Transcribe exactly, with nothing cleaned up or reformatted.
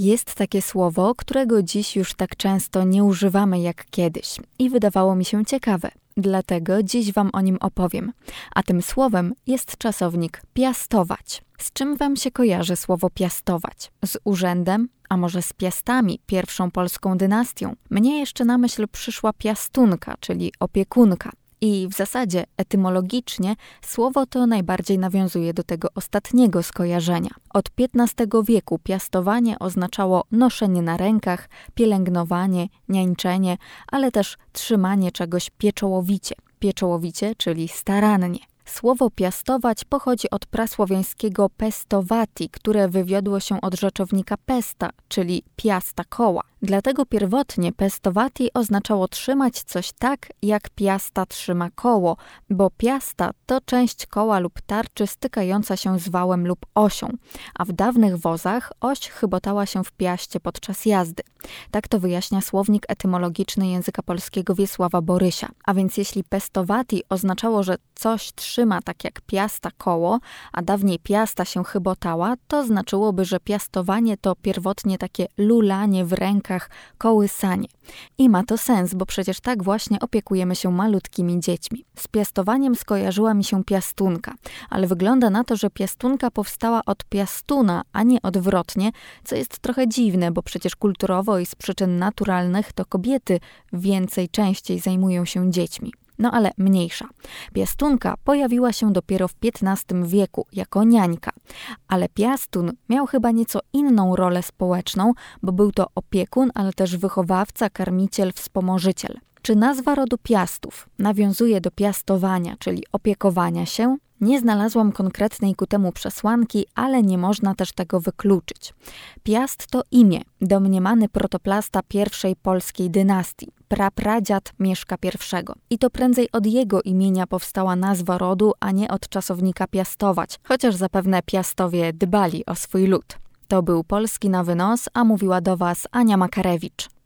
Jest takie słowo, którego dziś już tak często nie używamy jak kiedyś i wydawało mi się ciekawe. Dlatego dziś wam o nim opowiem. A tym słowem jest czasownik piastować. Z czym wam się kojarzy słowo piastować? Z urzędem? A może z Piastami, pierwszą polską dynastią? Mnie jeszcze na myśl przyszła piastunka, czyli opiekunka. I w zasadzie etymologicznie słowo to najbardziej nawiązuje do tego ostatniego skojarzenia. Od piętnastego wieku piastowanie oznaczało noszenie na rękach, pielęgnowanie, niańczenie, ale też trzymanie czegoś pieczołowicie. Pieczołowicie, czyli starannie. Słowo piastować pochodzi od prasłowiańskiego pestovati, które wywiodło się od rzeczownika pesta, czyli piasta koła. Dlatego pierwotnie pestovati oznaczało trzymać coś tak, jak piasta trzyma koło, bo piasta to część koła lub tarczy stykająca się z wałem lub osią, a w dawnych wozach oś chybotała się w piaście podczas jazdy. Tak to wyjaśnia słownik etymologiczny języka polskiego Wiesława Borysia. A więc jeśli pestovati oznaczało, że coś trzyma tak jak piasta koło, a dawniej piasta się chybotała, to znaczyłoby, że piastowanie to pierwotnie takie lulanie w rękach, kołysanie. I ma to sens, bo przecież tak właśnie opiekujemy się malutkimi dziećmi. Z piastowaniem skojarzyła mi się piastunka, ale wygląda na to, że piastunka powstała od piastuna, a nie odwrotnie, co jest trochę dziwne, bo przecież kulturowo i z przyczyn naturalnych to kobiety więcej, częściej zajmują się dziećmi. No ale mniejsza. Piastunka pojawiła się dopiero w piętnastym wieku jako niańka, ale piastun miał chyba nieco inną rolę społeczną, bo był to opiekun, ale też wychowawca, karmiciel, wspomożyciel. Czy nazwa rodu Piastów nawiązuje do piastowania, czyli opiekowania się? Nie znalazłam konkretnej ku temu przesłanki, ale nie można też tego wykluczyć. Piast to imię, domniemany protoplasta pierwszej polskiej dynastii, prapradziad Mieszka pierwszego. I to prędzej od jego imienia powstała nazwa rodu, a nie od czasownika piastować, chociaż zapewne Piastowie dbali o swój lud. To był Polski Nowy Nos, a mówiła do was Ania Makarewicz.